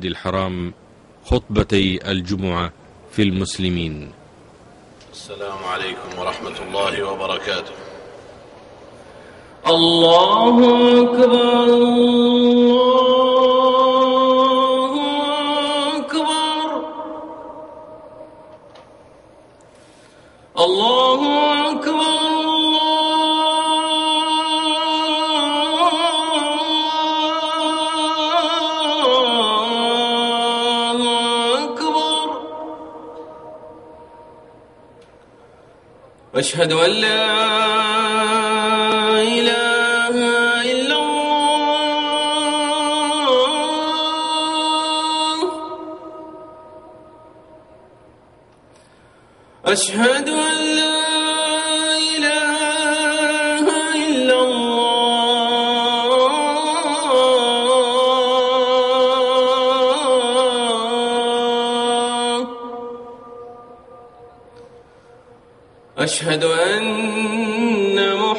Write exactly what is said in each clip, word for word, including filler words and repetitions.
المسجد الحرام خطبتي الجمعة في المسلمين. السلام عليكم ورحمة الله وبركاته. الله أكبر الله أكبر الله أكبر أشهد أن لا إله إلا الله أشهد أن لا إله إلا الله أشهد أن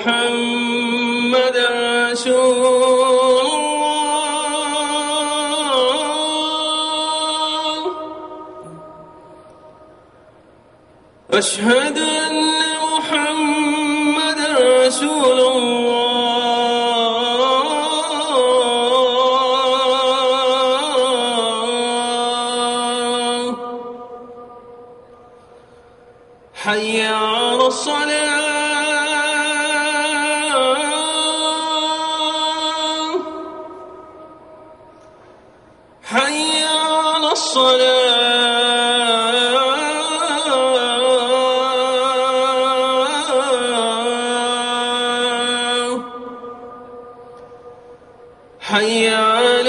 محمدا رسول الله أشهد أن محمدا رسول الله حي على الصلاة حي على الصلاة حي على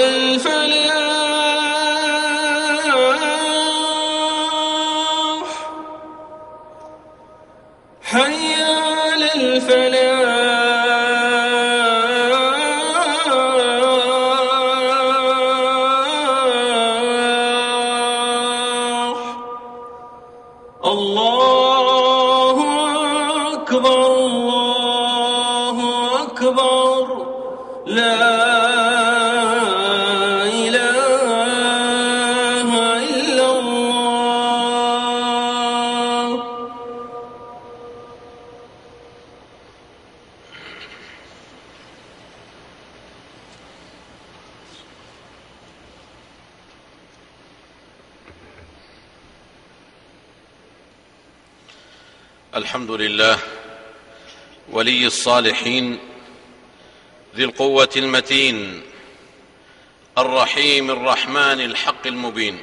الفلاح حي على الفلاح الله أكبر الله أكبر لا إله إلا الله. الحمد لله ولي الصالحين ذي القوة المتين الرحيم الرحمن الحق المبين.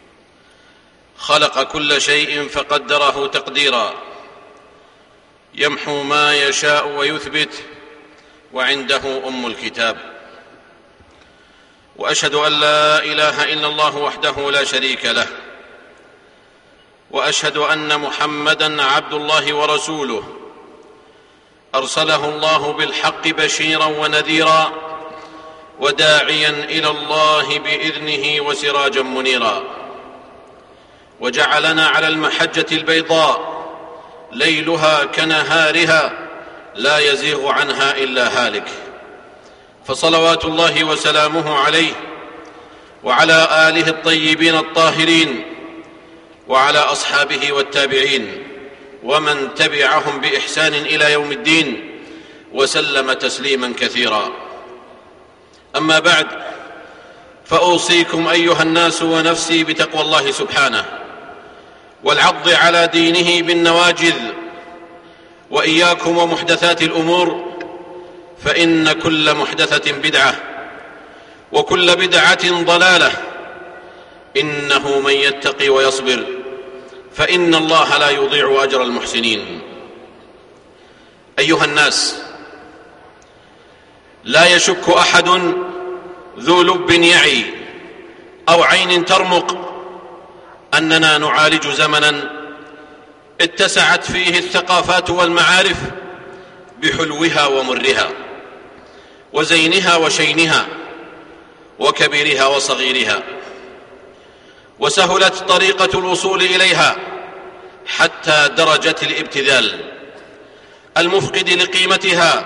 خلق كل شيء فقدره تقديرا، يمحو ما يشاء ويثبت، وعنده أم الكتاب. وأشهد أن لا إله إلا الله وحده لا شريك له، وأشهد أن محمدًا عبد الله ورسوله، أرسله الله بالحق بشيرا ونذيرا، وداعيا إلى الله بإذنه وسراجا منيرا، وجعلنا على المحجة البيضاء ليلها كنهارها لا يزيغ عنها إلا هالك. فصلوات الله وسلامه عليه وعلى آله الطيبين الطاهرين، وعلى أصحابه والتابعين ومن تبعهم بإحسان إلى يوم الدين، وسلم تسليما كثيرا. أما بعد، فأوصيكم أيها الناس ونفسي بتقوى الله سبحانه، والعض على دينه بالنواجذ، وإياكم ومحدثات الأمور، فإن كل محدثة بدعة، وكل بدعة ضلالة. إنه من يتقي ويصبر فإن الله لا يضيع أجر المحسنين. أيها الناس، لا يشك أحد ذو لب يعي أو عين ترمق أننا نعالج زمنا اتسعت فيه الثقافات والمعارف بحلوها ومرها، وزينها وشينها، وكبيرها وصغيرها، وسهلت طريقة الوصول إليها حتى درجة الابتذال المفقد لقيمتها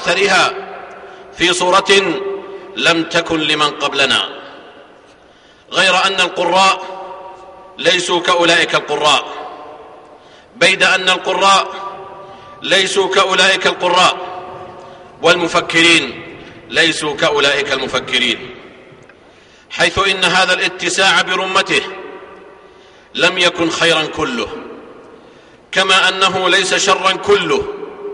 وأثرها في صورة لم تكن لمن قبلنا، غير أن القراء ليسوا كأولئك القراء، بيد أن القراء ليسوا كأولئك القراء، والمفكرين ليسوا كأولئك المفكرين، حيث إن هذا الاتساع برمته لم يكن خيرا كله، كما أنه ليس شرا كله،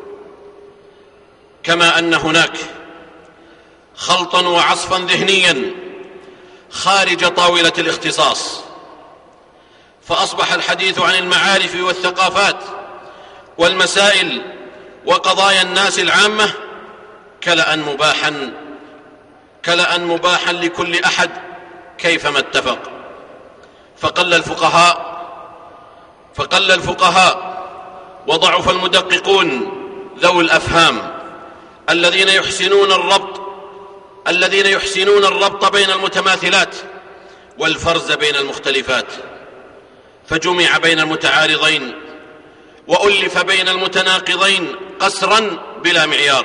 كما أن هناك خلطا وعصفا ذهنيا خارج طاولة الاختصاص، فأصبح الحديث عن المعارف والثقافات والمسائل وقضايا الناس العامة كلأ مباحا كلأ مباحا لكل أحد كيفما اتفق. فقل الفقهاء فقل الفقهاء وضعف المدققون ذوي الأفهام الذين يحسنون الربط الذين يحسنون الربط بين المتماثلات والفرز بين المختلفات، فجمع بين المتعارضين وألف بين المتناقضين قسرا بلا معيار.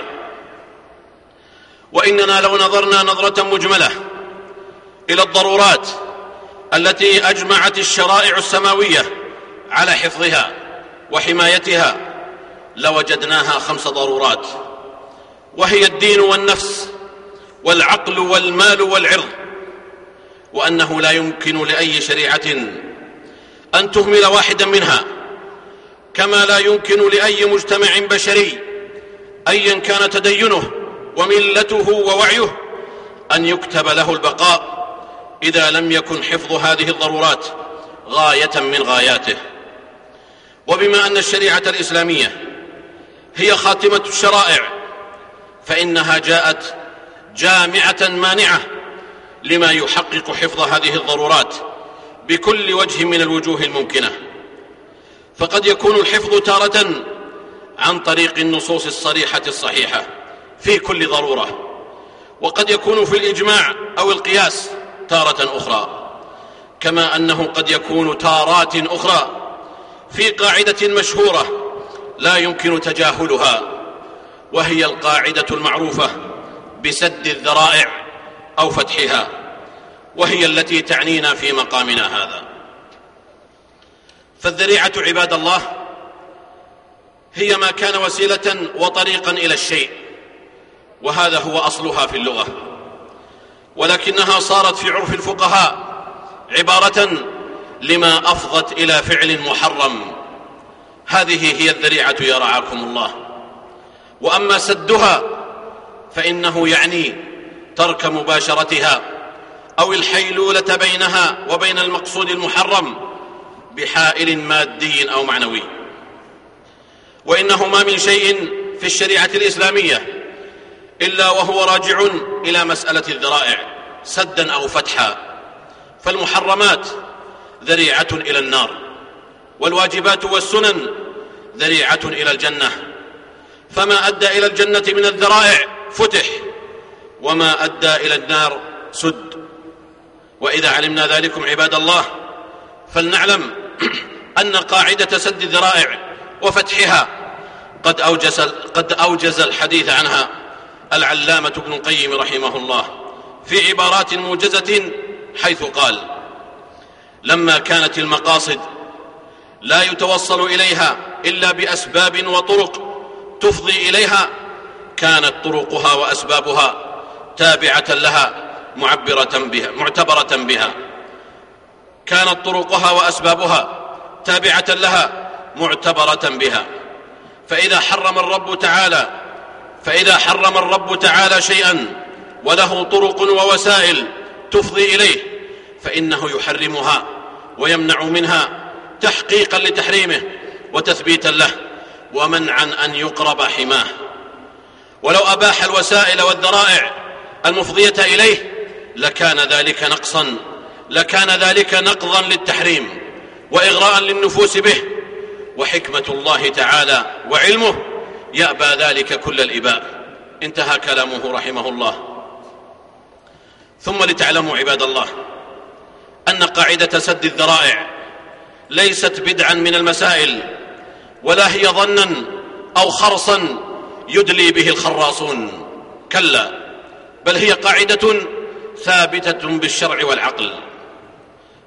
وإننا لو نظرنا نظرة مجملة إلى الضرورات التي أجمعت الشرائع السماوية على حفظها وحمايتها لوجدناها خمس ضرورات، وهي الدين والنفس والعقل والمال والعرض، وأنه لا يمكن لأي شريعة أن تهمل واحدا منها، كما لا يمكن لأي مجتمع بشري أيا كان تدينه وملته ووعيه أن يكتب له البقاء إذا لم يكن حفظ هذه الضرورات غاية من غاياته. وبما أن الشريعة الإسلامية هي خاتمة الشرائع، فإنها جاءت جامعة مانعة لما يحقق حفظ هذه الضرورات بكل وجه من الوجوه الممكنة. فقد يكون الحفظ تارة عن طريق النصوص الصريحة الصحيحة في كل ضرورة، وقد يكون في الإجماع أو القياس تارة أخرى، كما أنه قد يكون تارات أخرى في قاعدة مشهورة لا يمكن تجاهلها، وهي القاعدة المعروفة بسد الذرائع أو فتحها، وهي التي تعنينا في مقامنا هذا. فالذريعة عباد الله هي ما كان وسيلة وطريقا إلى الشيء، وهذا هو أصلها في اللغة، ولكنها صارت في عرف الفقهاء عبارة لما أفضت إلى فعل محرم. هذه هي الذريعة يا رعاكم الله. وأما سدها فإنه يعني ترك مباشرتها أو الحيلولة بينها وبين المقصود المحرم بحائل مادي أو معنوي. وإنه ما من شيء في الشريعة الإسلامية إلا وهو راجع إلى مسألة الذرائع سدا أو فتحا، فالمحرمات ذريعة إلى النار، والواجبات والسنن ذريعة إلى الجنة، فما أدى إلى الجنة من الذرائع فتح، وما أدى إلى النار سد. وإذا علمنا ذلكم عباد الله فلنعلم أن قاعدة سد الذرائع وفتحها قد أوجز, قد أوجز الحديث عنها العلامة ابن القيم رحمه الله في عبارات موجزة، حيث قال: لما كانت المقاصد لا يتوصل إليها إلا بأسباب وطرق تفضي إليها، كانت طرقها وأسبابها تابعة لها معبرة بها معتبرة بها كانت طرقها وأسبابها تابعة لها معتبرة بها. فإذا حرم الرب تعالى فإذا حرم الرب تعالى شيئا وله طرق ووسائل تفضي إليه فإنه يحرمها ويمنع منها تحقيقا لتحريمه وتثبيتا له ومنعا أن يقرب حماه. ولو أباح الوسائل والذرائع المفضية إليه لكان ذلك نقصا لكان ذلك نقضا للتحريم وإغراء للنفوس به، وحكمة الله تعالى وعلمه يأبى ذلك كل الإباء. انتهى كلامه رحمه الله. ثم لتعلموا عباد الله أن قاعدة سد الذرائع ليست بدعا من المسائل، ولا هي ظنا أو خرصا يدلي به الخراصون، كلا، بل هي قاعدة ثابتة بالشرع والعقل.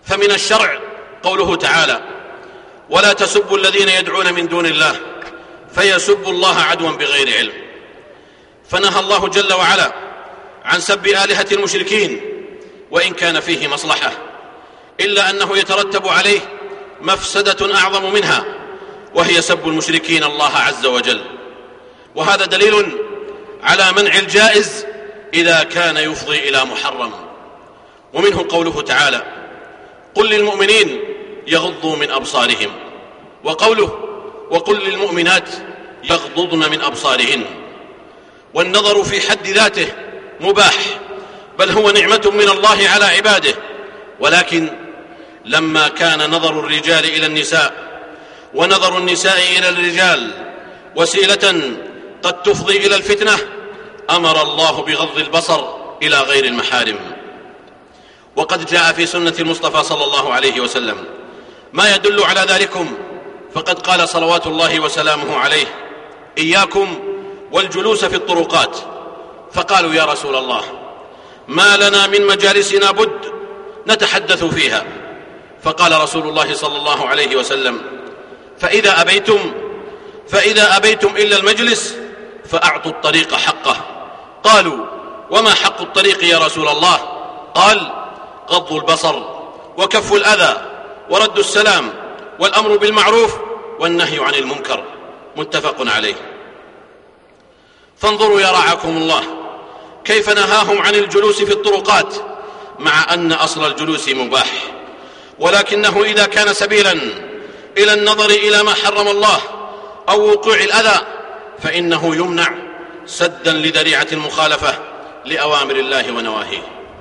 فمن الشرع قوله تعالى: ولا تسبوا الذين يدعون من دون الله فيسبوا الله عدوا بغير علم. فنهى الله جل وعلا عن سب آلهة المشركين وإن كان فيه مصلحة، إلا أنه يترتب عليه مفسدة أعظم منها، وهي سب المشركين الله عز وجل. وهذا دليل على منع الجائز إذا كان يفضي إلى محرم. ومنه قوله تعالى: قل للمؤمنين يغضوا من أبصارهم، وقوله: وقل للمؤمنات يغضضن من أبصارهن. والنظر في حد ذاته مباح، بل هو نعمة من الله على عباده، ولكن لما كان نظر الرجال إلى النساء ونظر النساء إلى الرجال وسيلة قد تفضي إلى الفتنة، أمر الله بغض البصر إلى غير المحارم. وقد جاء في سنة المصطفى صلى الله عليه وسلم ما يدل على ذلكم، فقد قال صلوات الله وسلامه عليه: إياكم والجلوس في الطرقات. فقالوا: يا رسول الله، ما لنا من مجالسنا بد نتحدث فيها. فقال رسول الله صلى الله عليه وسلم: فإذا أبيتم فإذا أبيتم إلا المجلس فأعطوا الطريق حقه. قالوا: وما حق الطريق يا رسول الله؟ قال: غض البصر وكف الأذى ورد السلام والأمر بالمعروف والنهي عن المنكر. متفق عليه. فانظروا يا رعاكم الله كيف نهاهم عن الجلوس في الطرقات، مع أن أصل الجلوس مباح، ولكنه إذا كان سبيلا إلى النظر إلى ما حرم الله أو وقوع الأذى فإنه يمنع سدا لذريعة المخالفة لأوامر الله ونواهيه.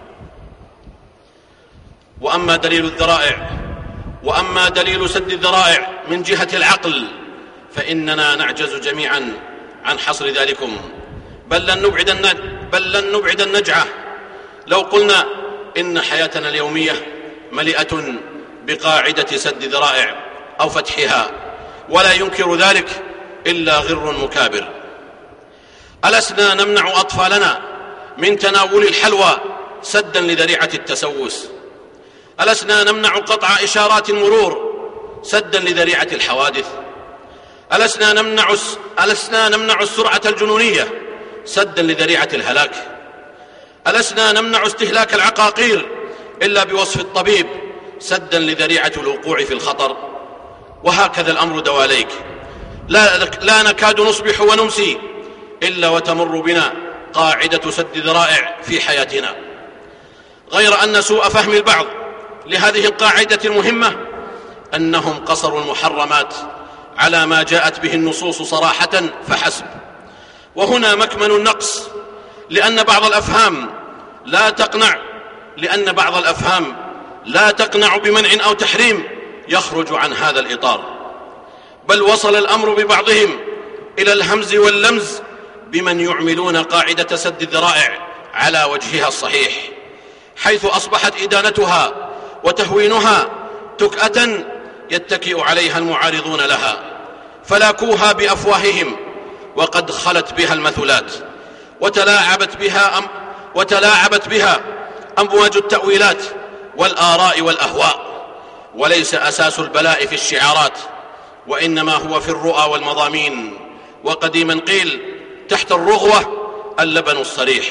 وأما دليل الذرائع وأما دليل سد الذرائع من جهة العقل فإننا نعجز جميعا عن حصر ذلكم، بل لن نبعد بل لن نبعد النجعة لو قلنا إن حياتنا اليومية مليئة بقاعدة سد ذرائع أو فتحها، ولا ينكر ذلك إلا غر مكابر. ألسنا نمنع أطفالنا من تناول الحلوى سدا لذريعة التسوس؟ ألسنا نمنع قطع إشارات المرور سدا لذريعة الحوادث؟ ألسنا نمنع ألسنا نمنع السرعة الجنونية سدا لذريعة الهلاك؟ ألسنا نمنع استهلاك العقاقير إلا بوصف الطبيب سدا لذريعة الوقوع في الخطر؟ وهكذا الأمر دواليك، لا, لا نكاد نصبح ونمسي إلا وتمر بنا قاعدة سد ذرائع في حياتنا، غير أن سوء فهم البعض لهذه القاعدة المهمة أنهم قصروا المحرمات على ما جاءت به النصوص صراحة فحسب. وهنا مكمن النقص، لأن بعض الأفهام لا تقنع لأن بعض الأفهام لا تقنع بمنع أو تحريم يخرج عن هذا الإطار، بل وصل الأمر ببعضهم إلى الهمز واللمز بمن يعملون قاعدة سد الذرائع على وجهها الصحيح، حيث أصبحت إدانتها وتهوينها تكأة يتكئ عليها المعارضون لها، فلاكوها بأفواههم وقد خلت بها المثلات، وتلاعبت بها أم وتلاعبت بها أمواج التأويلات والآراء والأهواء. وليس أساس البلاء في الشعارات، وإنما هو في الرؤى والمضامين. وقديما قيل: تحت الرغوة اللبن الصريح.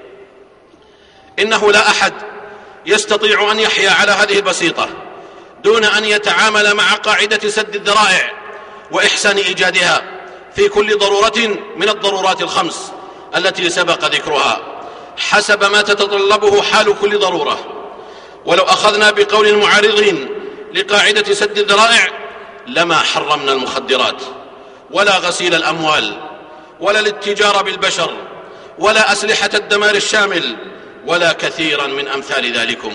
إنه لا أحد يستطيع أن يحيا على هذه البسيطة دون أن يتعامل مع قاعدة سد الذرائع وإحسان إيجادها في كل ضرورة من الضرورات الخمس التي سبق ذكرها، حسب ما تتطلبه حال كل ضرورة. ولو أخذنا بقول المعارضين لقاعدة سد الذرائع لما حرمنا المخدرات ولا غسيل الأموال ولا الاتجار بالبشر ولا أسلحة الدمار الشامل ولا كثيرا من أمثال ذلكم.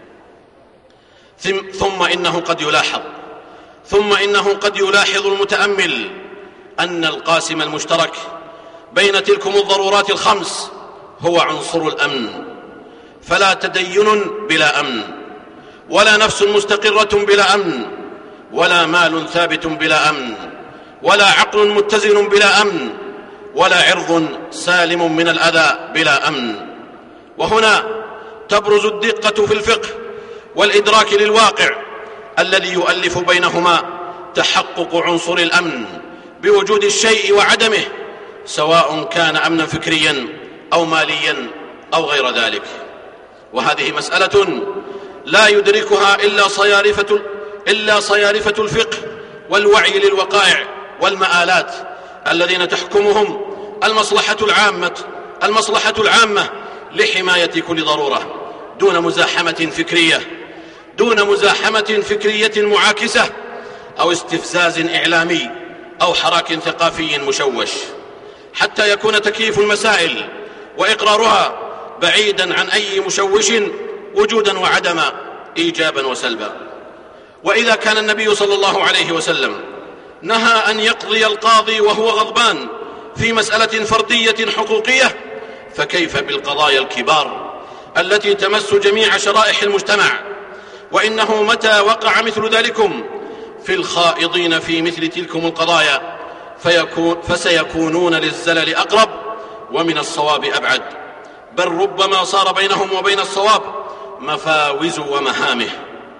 ثم إنه قد يلاحظ ثم إنه قد يلاحظ المتأمل أن القاسم المشترك بين تلكم الضرورات الخمس هو عنصر الأمن، فلا تدين بلا أمن، ولا نفس مستقرة بلا أمن، ولا مال ثابت بلا أمن، ولا عقل متزن بلا أمن، ولا عرض سالم من الأذى بلا أمن. وهنا تبرز الدقة في الفقه والإدراك للواقع الذي يؤلف بينهما تحقق عنصر الأمن بوجود الشيء وعدمه، سواء كان أمنا فكريا أو ماليا أو غير ذلك. وهذه مسألة لا يدركها إلا صيارفة, إلا صيارفة الفقه والوعي للوقائع والمآلات الذين تحكمهم المصلحة العامة, المصلحة العامة لحماية كل ضرورة دون مزاحمة فكرية دون مزاحمة فكرية معاكسة أو استفزاز إعلامي أو حراك ثقافي مشوش، حتى يكون تكييف المسائل وإقرارها بعيدا عن أي مشوش وجودا وعدما، إيجابا وسلبا. وإذا كان النبي صلى الله عليه وسلم نهى أن يقضي القاضي وهو غضبان في مسألة فردية حقوقية، فكيف بالقضايا الكبار التي تمس جميع شرائح المجتمع؟ وإنه متى وقع مثل ذلكم في الخائضين في مثل تلكم القضايا فيكون فسيكونون للزلل أقرب ومن الصواب أبعد، بل ربما صار بينهم وبين الصواب مفاوز ومهامه.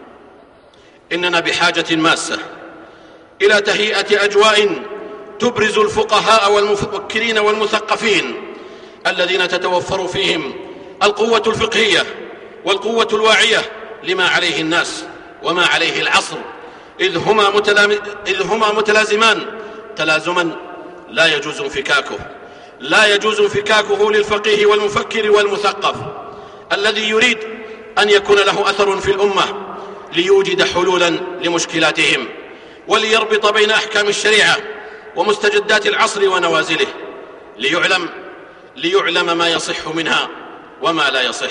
إننا بحاجة ماسة إلى تهيئة أجواء تبرز الفقهاء والمفكرين والمثقفين الذين تتوفر فيهم القوة الفقهية والقوة الواعية لما عليه الناس وما عليه العصر، إذ هما, متلام... إذ هما متلازمان تلازما لا يجوز انفكاكه لا يجوز انفكاكه للفقيه والمفكر والمثقف الذي يريد أن يكون له أثر في الأمة ليوجد حلولا لمشكلاتهم وليربط بين أحكام الشريعة ومستجدات العصر ونوازله، ليعلم ليعلم ما يصح منها وما لا يصح.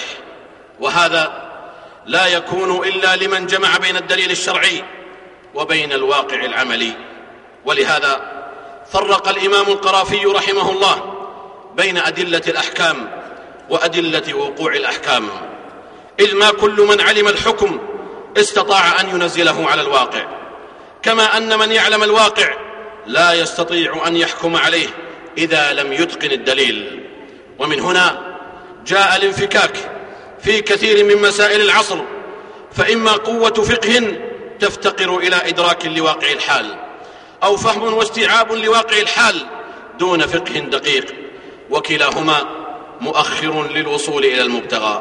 وهذا لا يكون إلا لمن جمع بين الدليل الشرعي وبين الواقع العملي. ولهذا فرق الإمام القرافي رحمه الله بين أدلة الأحكام وأدلة وقوع الأحكام، إذ ما كل من علم الحكم استطاع أن ينزله على الواقع، كما أن من يعلم الواقع لا يستطيع أن يحكم عليه إذا لم يتقن الدليل. ومن هنا جاء الانفكاك في كثير من مسائل العصر، فإما قوة فقه تفتقر إلى إدراك لواقع الحال، أو فهم واستيعاب لواقع الحال دون فقه دقيق، وكلاهما مؤخر للوصول إلى المبتغى.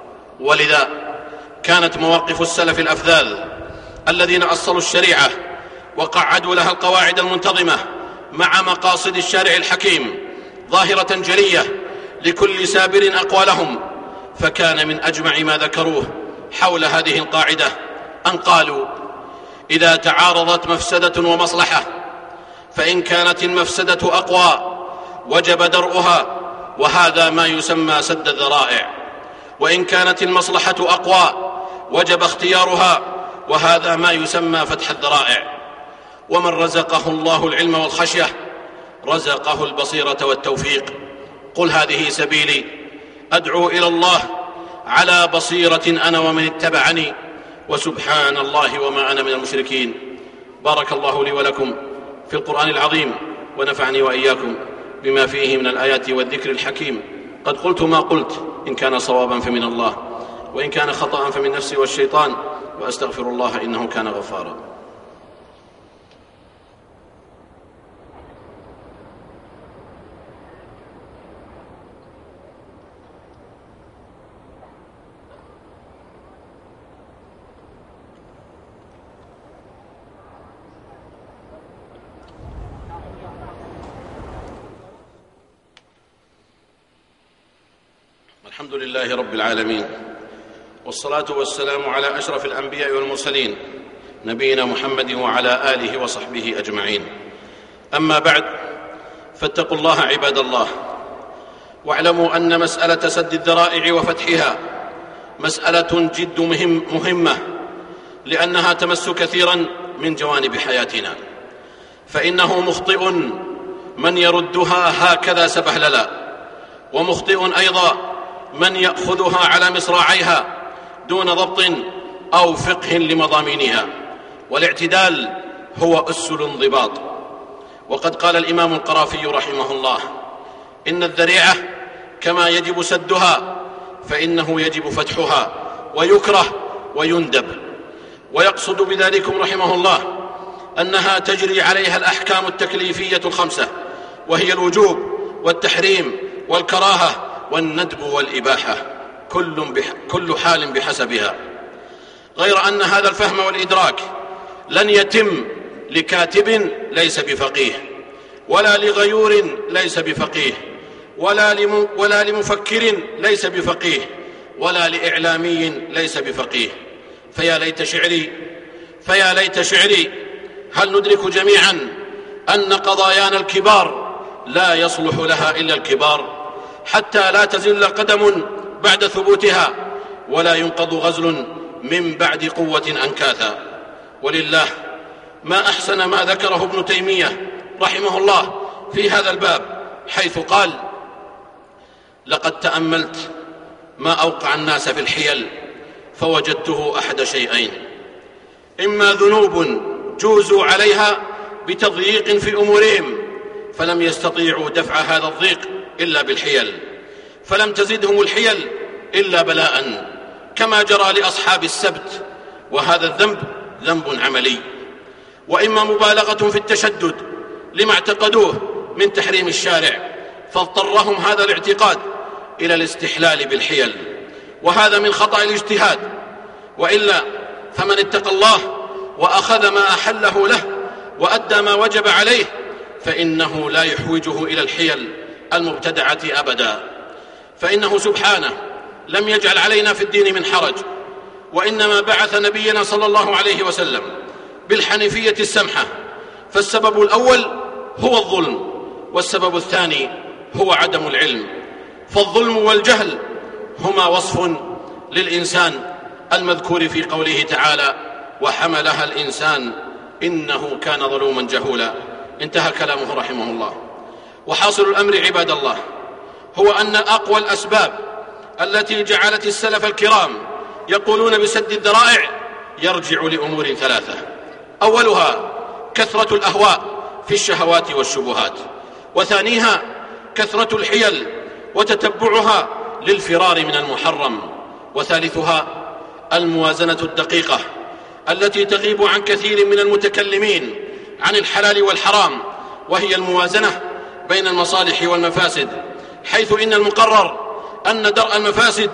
ولذا كانت مواقف السلف الأفذاذ الذين أصلوا الشريعة وقعدوا لها القواعد المنتظمة مع مقاصد الشارع الحكيم ظاهرة جلية لكل سابر أقوالهم. فكان من أجمع ما ذكروه حول هذه القاعدة أن قالوا: إذا تعارضت مفسدة ومصلحة فإن كانت المفسدة أقوى وجب درءها، وهذا ما يسمى سد الذرائع، وإن كانت المصلحة أقوى وجب اختيارها، وهذا ما يسمى فتح الذرائع. ومن رزقه الله العلم والخشية رزقه البصيرة والتوفيق. قل هذه سبيلي أدعو إلى الله على بصيرة أنا ومن اتبعني، وسبحان الله وما أنا من المشركين. بارك الله لي ولكم في القرآن العظيم، ونفعني وإياكم بما فيه من الآيات والذكر الحكيم. قد قلت ما قلت، إن كان صوابا فمن الله، وإن كان خطأ فمن نفسي والشيطان، وأستغفر الله إنه كان غفارا. الحمد لله رب العالمين، والصلاة والسلام على أشرف الأنبياء والمرسلين، نبينا محمد وعلى آله وصحبه أجمعين. أما بعد، فاتقوا الله عباد الله، واعلموا أن مسألة سد الذرائع وفتحها مسألة جد مهم مهمة، لأنها تمس كثيرا من جوانب حياتنا، فإنه مخطئ من يردها هكذا سبهللا، ومخطئ أيضا من يأخذها على مصراعيها دون ضبط أو فقه لمضامينها. والاعتدال هو أس الانضباط. وقد قال الإمام القرافي رحمه الله: إن الذريعة كما يجب سدها فإنه يجب فتحها، ويكره ويندب. ويقصد بذلكم رحمه الله أنها تجري عليها الأحكام التكليفية الخمسة، وهي الوجوب والتحريم والكراهة والندب والإباحة، كل, بح... كل حال بحسبها. غير أن هذا الفهم والإدراك لن يتم لكاتب ليس بفقيه، ولا لغيور ليس بفقيه، ولا, لم... ولا لمفكر ليس بفقيه، ولا لإعلامي ليس بفقيه. فيا ليت شعري فيا ليت شعري هل ندرك جميعا أن قضايانا الكبار لا يصلح لها إلا الكبار، حتى لا تزل قدم بعد ثبوتها، ولا ينقض غزل من بعد قوة أنكاثا. ولله ما أحسن ما ذكره ابن تيمية رحمه الله في هذا الباب، حيث قال: لقد تأملت ما أوقع الناس في الحيل فوجدته أحد شيئين: إما ذنوب جوزوا عليها بتضييق في أمورهم فلم يستطيعوا دفع هذا الضيق إلا بالحيل، فلم تزدهم الحيل إلا بلاء، كما جرى لأصحاب السبت، وهذا الذنب ذنب عملي. وإما مبالغة في التشدد لما اعتقدوه من تحريم الشارع، فاضطرهم هذا الاعتقاد إلى الاستحلال بالحيل، وهذا من خطأ الاجتهاد. وإلا فمن اتقى الله وأخذ ما أحله له وأدى ما وجب عليه فإنه لا يحوجه إلى الحيل المبتدعة أبدا، فإنه سبحانه لم يجعل علينا في الدين من حرج، وإنما بعث نبينا صلى الله عليه وسلم بالحنيفية السمحة. فالسبب الأول هو الظلم، والسبب الثاني هو عدم العلم. فالظلم والجهل هما وصف للإنسان المذكور في قوله تعالى: وحملها الإنسان إنه كان ظلوما جهولا. انتهى كلامه رحمه الله. وحاصل الأمر عباد الله هو أن أقوى الأسباب التي جعلت السلف الكرام يقولون بسد الذرائع يرجع لأمور ثلاثة: أولها كثرة الأهواء في الشهوات والشبهات، وثانيها كثرة الحيل وتتبعها للفرار من المحرم، وثالثها الموازنة الدقيقة التي تغيب عن كثير من المتكلمين عن الحلال والحرام، وهي الموازنة بين المصالح والمفاسد، حيث إن المقرر أن درء المفاسد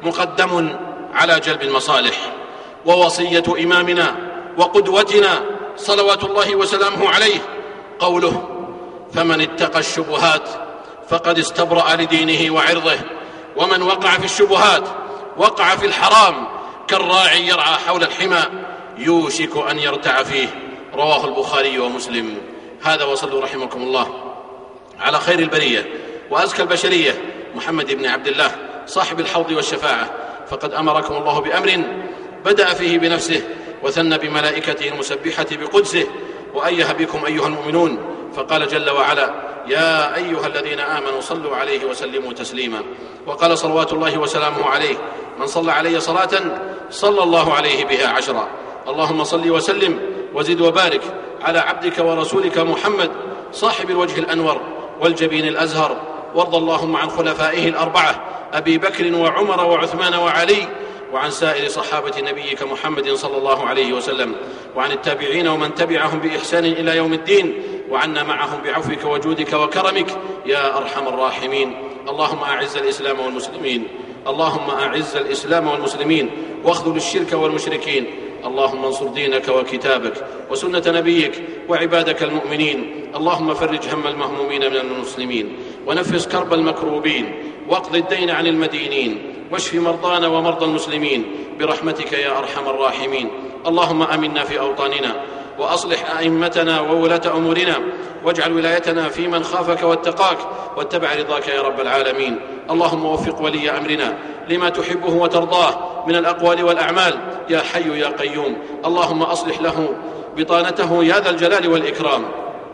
مقدم على جلب المصالح. ووصية إمامنا وقدوتنا صلوات الله وسلامه عليه قوله: فمن اتقى الشبهات فقد استبرأ لدينه وعرضه، ومن وقع في الشبهات وقع في الحرام كالراعي يرعى حول الحمى يوشك أن يرتع فيه. رواه البخاري ومسلم. هذا، وصلوا رحمكم الله على خير البرية وأزكى البشرية محمد بن عبد الله صاحب الحوض والشفاعة، فقد أمركم الله بأمر بدأ فيه بنفسه وثنى بملائكته المسبحة بقدسه، وأيه بكم أيها المؤمنون، فقال جل وعلا: يا أيها الذين آمنوا صلوا عليه وسلموا تسليما. وقال صلوات الله وسلامه عليه: من صلى علي صلاة صلى الله عليه بها عشرا. اللهم صل وسلم وزد وبارك على عبدك ورسولك محمد صاحب الوجه الأنور والجبين الأزهر، وارض اللهم عن خلفائه الأربعة أبي بكر وعمر وعثمان وعلي، وعن سائر صحابة نبيك محمد صلى الله عليه وسلم، وعن التابعين ومن تبعهم بإحسان إلى يوم الدين، وعنا معهم بعفوك وجودك وكرمك يا أرحم الراحمين. اللهم أعز الإسلام والمسلمين اللهم أعز الإسلام والمسلمين واخذل الشرك والمشركين. اللهم انصر دينك وكتابك وسنة نبيك وعبادك المؤمنين. اللهم فرج هم المهمومين من المسلمين، ونفس كرب المكروبين، واقض الدين عن المدينين، واشف مرضانا ومرضى المسلمين برحمتك يا أرحم الراحمين. اللهم آمنا في أوطاننا، وأصلح أئمتنا وولاة أمورنا، واجعل ولايتنا في من خافك واتقاك واتبع رضاك يا رب العالمين. اللهم وفق ولي أمرنا لما تحبه وترضاه من الأقوال والأعمال يا حي يا قيوم. اللهم أصلح له بطانته يا ذا الجلال والإكرام.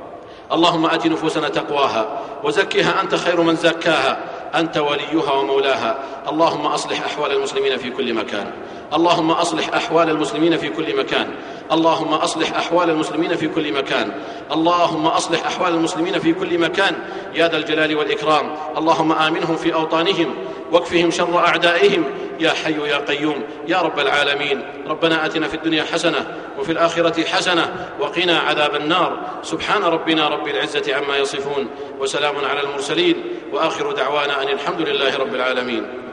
اللهم آت نفوسنا تقواها وزكها أنت خير من زكاها، أنت وليها ومولاها. اللهم أصلح أحوال المسلمين في كل مكان اللهم أصلح أحوال المسلمين في كل مكان اللهم أصلح أحوال المسلمين في كل مكان، اللهم أصلح أحوال المسلمين في كل مكان يا ذا الجلال والإكرام. اللهم آمنهم في أوطانهم واكفهم شر أعدائهم يا حي يا قيوم يا رب العالمين. ربنا آتنا في الدنيا حسنة وفي الآخرة حسنة وقنا عذاب النار. سبحان ربنا رب العزة عما يصفون، وسلام على المرسلين، وآخر دعوانا أن الحمد لله رب العالمين.